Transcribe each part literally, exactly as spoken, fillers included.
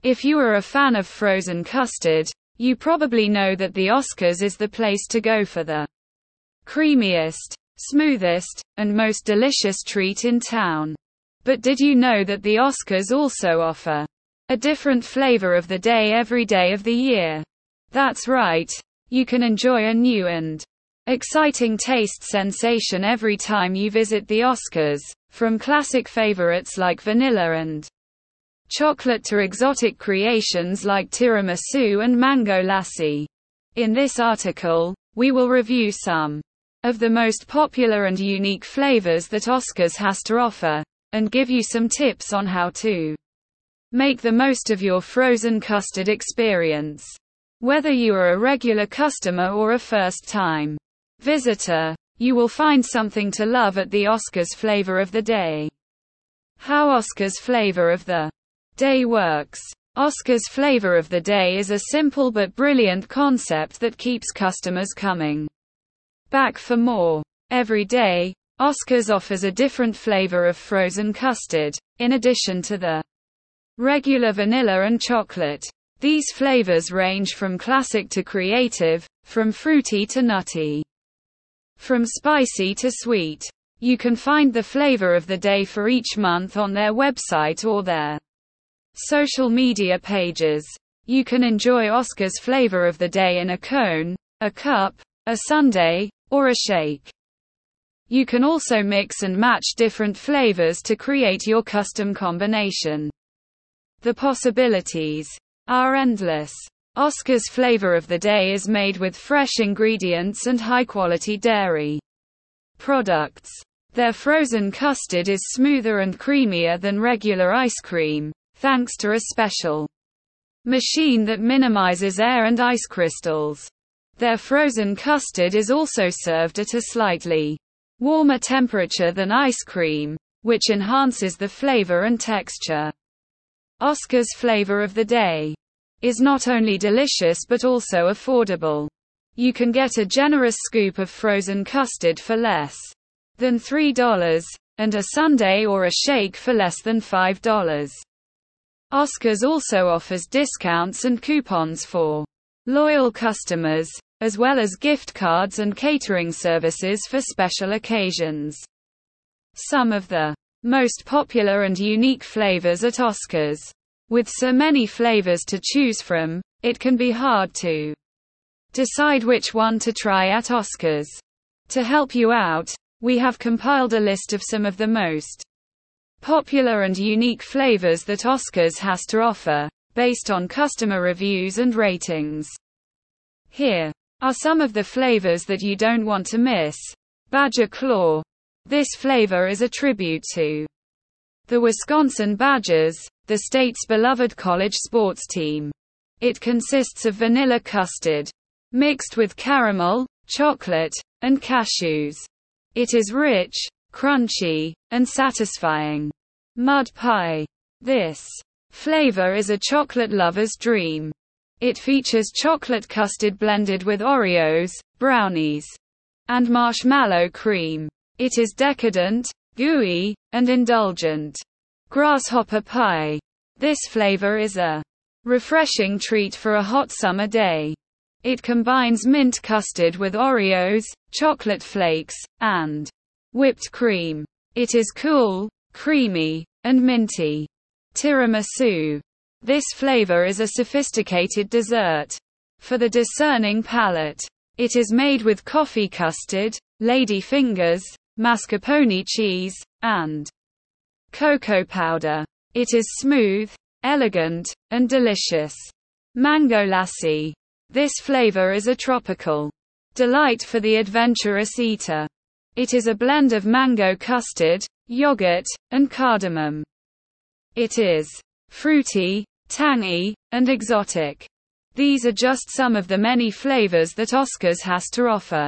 If you are a fan of frozen custard, you probably know that the Oscars is the place to go for the creamiest, smoothest, and most delicious treat in town. But did you know that the Oscars also offer a different flavor of the day every day of the year? That's right. You can enjoy a new and exciting taste sensation every time you visit the Oscars, from classic favorites like vanilla and chocolate to exotic creations like tiramisu and mango lassi. In this article, we will review some of the most popular and unique flavors that Oscars has to offer, and give you some tips on how to make the most of your frozen custard experience. Whether you are a regular customer or a first-time visitor, you will find something to love at the Oscars flavor of the day. How Oscars flavor of the day works. Oscars flavor of the day is a simple but brilliant concept that keeps customers coming back for more. Every day, Oscars offers a different flavor of frozen custard, in addition to the regular vanilla and chocolate. These flavors range from classic to creative, from fruity to nutty, from spicy to sweet. You can find the flavor of the day for each month on their website or their social media pages. You can enjoy Oscars flavor of the day in a cone, a cup, a sundae, or a shake. You can also mix and match different flavors to create your custom combination. The possibilities are endless. Oscars flavor of the day is made with fresh ingredients and high-quality dairy products. Their frozen custard is smoother and creamier than regular ice cream, thanks to a special machine that minimizes air and ice crystals. Their frozen custard is also served at a slightly warmer temperature than ice cream, which enhances the flavor and texture. Oscars flavor of the day is not only delicious but also affordable. You can get a generous scoop of frozen custard for less than three dollars, and a sundae or a shake for less than five dollars. Oscars also offers discounts and coupons for loyal customers, as well as gift cards and catering services for special occasions. Some of the most popular and unique flavors at Oscars. With so many flavors to choose from, it can be hard to decide which one to try at Oscars. To help you out, we have compiled a list of some of the most popular and unique flavors that Oscars has to offer, based on customer reviews and ratings. Here are some of the flavors that you don't want to miss. Badger Claw. This flavor is a tribute to the Wisconsin Badgers, the state's beloved college sports team. It consists of vanilla custard, mixed with caramel, chocolate, and cashews. It is rich, crunchy, and satisfying. Mud Pie. This flavor is a chocolate lover's dream. It features chocolate custard blended with Oreos, brownies, and marshmallow cream. It is decadent, gooey, and indulgent. Grasshopper Pie. This flavor is a refreshing treat for a hot summer day. It combines mint custard with Oreos, chocolate flakes, and whipped cream. It is cool, creamy, and minty. Tiramisu. This flavor is a sophisticated dessert for the discerning palate. It is made with coffee custard, lady fingers, mascarpone cheese, and cocoa powder. It is smooth, elegant, and delicious. Mango lassi. This flavor is a tropical delight for the adventurous eater. It is a blend of mango custard, yogurt, and cardamom. It is fruity, tangy, and exotic. These are just some of the many flavors that Oscars has to offer.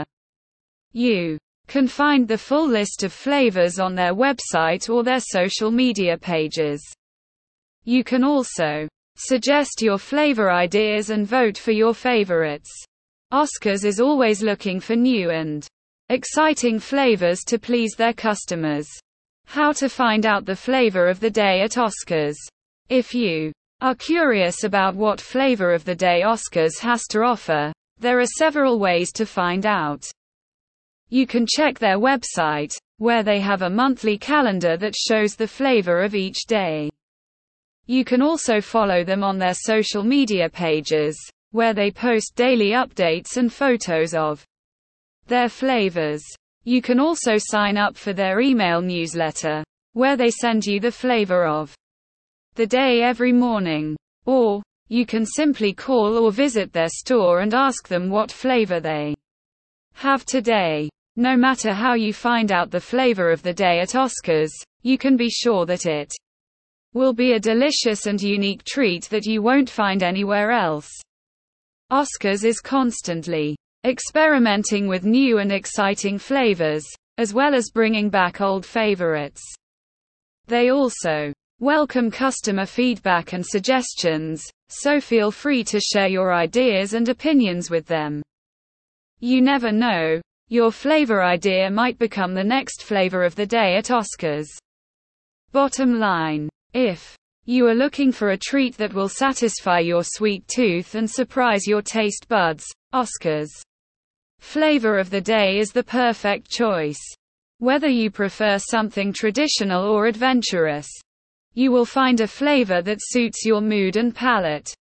You can find the full list of flavors on their website or their social media pages. You can also suggest your flavor ideas and vote for your favorites. Oscars is always looking for new and exciting flavors to please their customers. How to find out the flavor of the day at Oscars. If you Are curious about what flavor of the day Oscars has to offer? There are several ways to find out. You can check their website, where they have a monthly calendar that shows the flavor of each day. You can also follow them on their social media pages, where they post daily updates and photos of their flavors. You can also sign up for their email newsletter, where they send you the flavor of the day every morning. Or, you can simply call or visit their store and ask them what flavor they have today. No matter how you find out the flavor of the day at Oscars, you can be sure that it will be a delicious and unique treat that you won't find anywhere else. Oscars is constantly experimenting with new and exciting flavors, as well as bringing back old favorites. They also welcome customer feedback and suggestions, so feel free to share your ideas and opinions with them. You never know, your flavor idea might become the next flavor of the day at Oscars. Bottom line: if you are looking for a treat that will satisfy your sweet tooth and surprise your taste buds, Oscars flavor of the day is the perfect choice. Whether you prefer something traditional or adventurous, you will find a flavor that suits your mood and palate.